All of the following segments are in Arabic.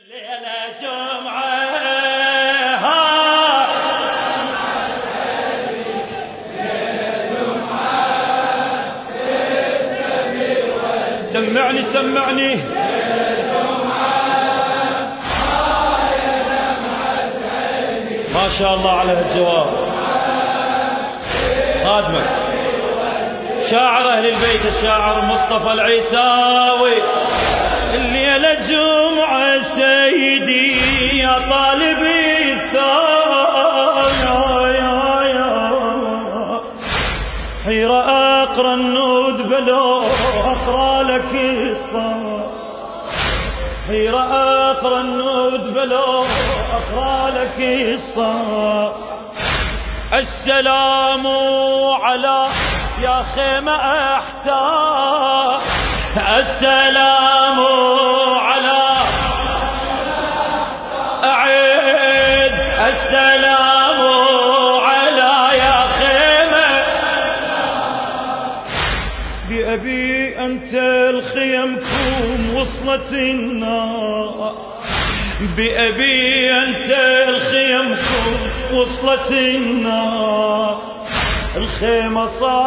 ليلة جمعة سمعني ما شاء الله على الجواب. خادمك شاعر أهل البيت الشاعر مصطفى العيساوي. الليلة جمعة سيدي يا طالبي الثاني حيرة أقرأ النود بلو أقرأ لك الصلاة. حيرة أقرأ النود بلو أقرأ لك الصلاة. السلام على يا خيمة أحتار. السلام على أعيد. السلام على يا خيمة بأبي أنت الخيمكم وصلت النار. بأبي أنت الخيمكم وصلت النار. الخيمة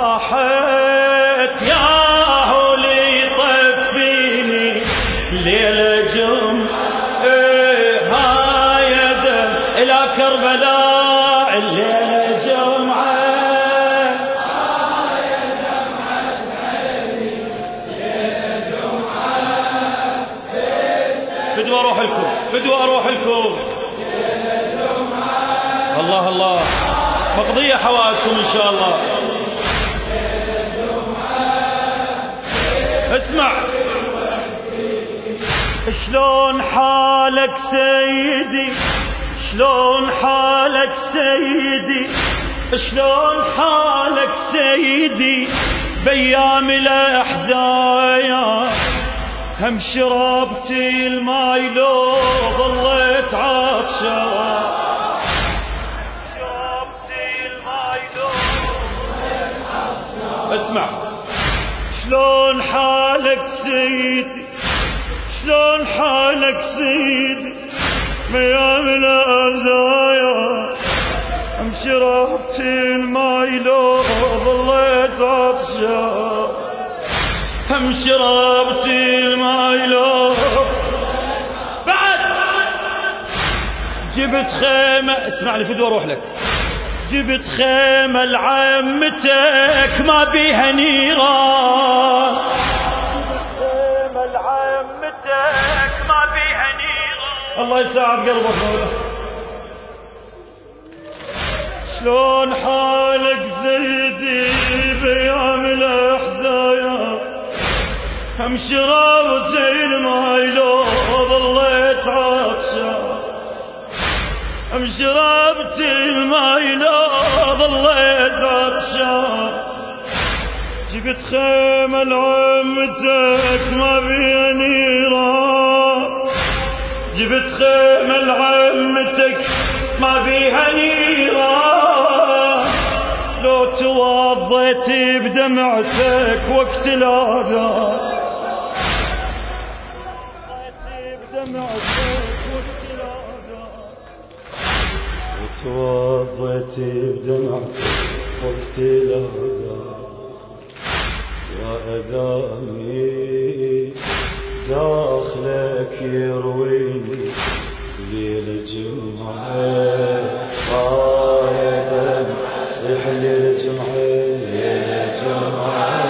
صاحت يا هولي طفيني ليلة جمعة هاي دم إلى كربلاء. الليلة جمعة هاي دمعة عيني ليلة جمعة. بدو أروح لكم ليلة جمعة. الله الله مقضية حوائجكم إن شاء الله. اسمع شلون حالك سيدي شلون حالك سيدي شلون حالك سيدي بأيام الأحزان. هم شربت الماي لو ظليت عطشان. اسمع شلون حالك سيدي شلون حالك سيدي بأيام الأذايا. هم شربت الماي لو ظليت عطشان. هم شربت الماي لو بعد جبت خيمة. اسمعني فدوى اروح لك. جبت خيمة لعمتك ما بيها نيران. خيمة لعمتك ما بيها نيران. الله يساعد قلبك مولا. شلون حالك زيدي بأيام الأحزان. هم شربت الماي لو ظليت عطشان. هم شربت الماي لو ظليت عطشان. جبت خيمة لعمتك ما بيها نيران. جبت خيمة لعمتك ما بيها نيران. لو توضيت بدمعتك وقت الأذان. توضيت بدمعتك وقت الأذان. يا أذاني داخلك يرويني ليلة جمعة. يا دم صيح ليلة جمعة ليلة جمعة.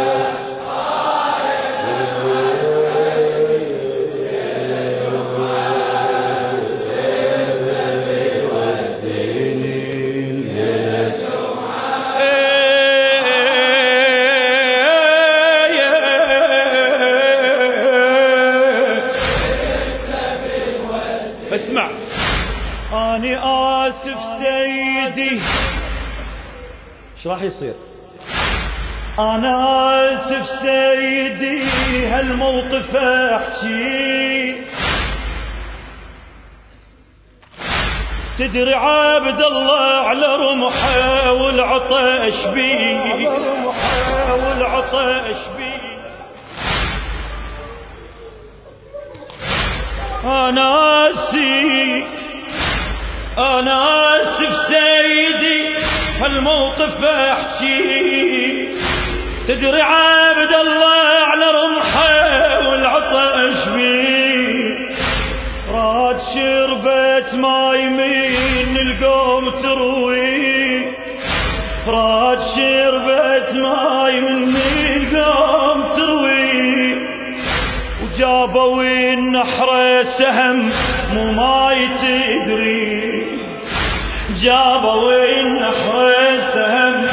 اسمع أنا آسف سيدي ايش راح يصير. أنا آسف سيدي هالموقف احكي. تدري عبد الله على رمحه والعطش بيه. أنا آسف سيدي هالموقف أحكي، تدري عبد الله على رمحه والعطش بيه، راد شربت ماي من القوم تروي، راد شربت ماي من القوم تروي، وجابوا النحر سهم مو ماي تدري، جابوا النحر سهم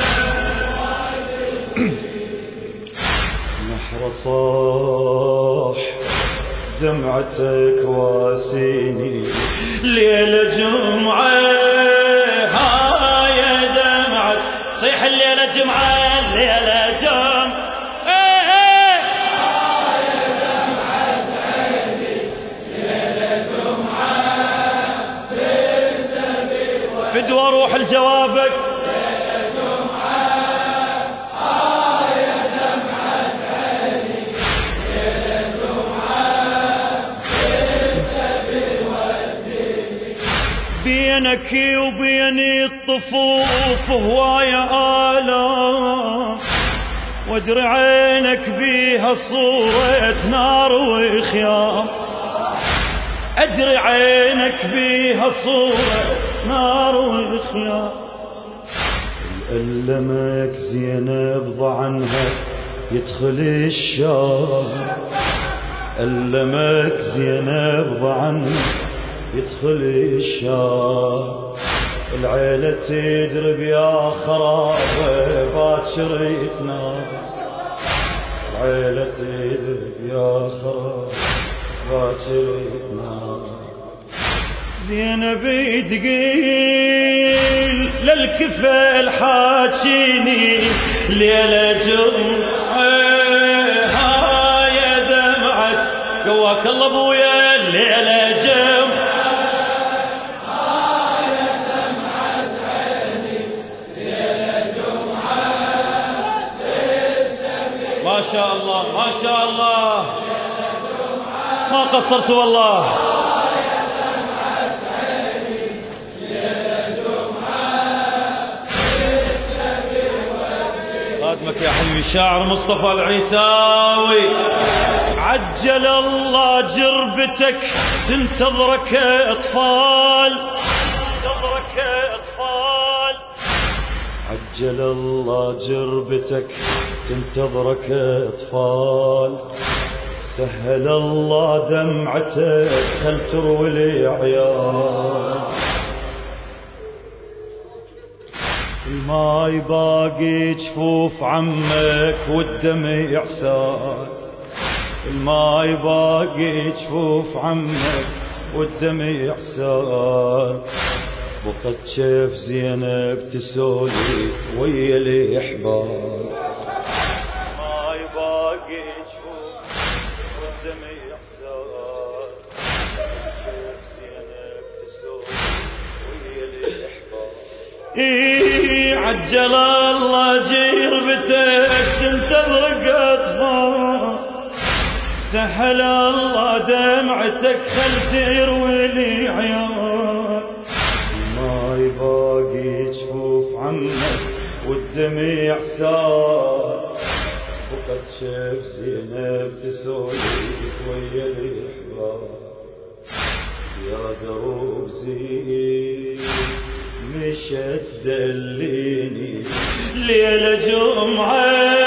نحر صاح دمعتك واسيني ليلة جمعة، هاي دمعة صيح الليلة جمعة الليلة جمعة، فدوى روح لجوابك. بينك وبين الطفوف هواية آلام، وادري عينك بيها صورة نار وخيام، ادري عينك بيها صورة نار وخيام. ألمك زينب ضعنها يدخل الشام، ألمك زينب ضعنها يدخل الشام، العيلة تدرب يا خرابة باكر يتنام، العيلة تدرب يا خرابة باكر يتنام. زينب تقيل للكفل حاجيني ليلة جمعة، هاي دمعة قواك الله ابويا الليلة جمعة، ما شاء الله ما شاء الله ما قصرت والله. خادمك يا حبيبي الشاعر مصطفى العيساوي، عجل الله جربتك تنتظرك أطفال، تنتظرك أطفال، عجل الله جربتك تنتظرك أطفال، سهل الله دمعتك خل تروي العيال، الماي باقي جفوف عمك والدمع سال، الماي باقي جفوف عمك والدمع سال، بقت شيف زينب تسولف ويا الإحبال، الماي باقي جفوف والدمع سال، شيف زينب تسولف ويا الإحبال. عجل الله جربتك تنتظرك أطفال، سهل الله دمعتك خل تروي لي عيال، ما يباقي جفوف عمك والدمع سال، وقد شاف زينب تسولف ويا الإحباب، يا دروب زين مشت دليني ليلة جمعة،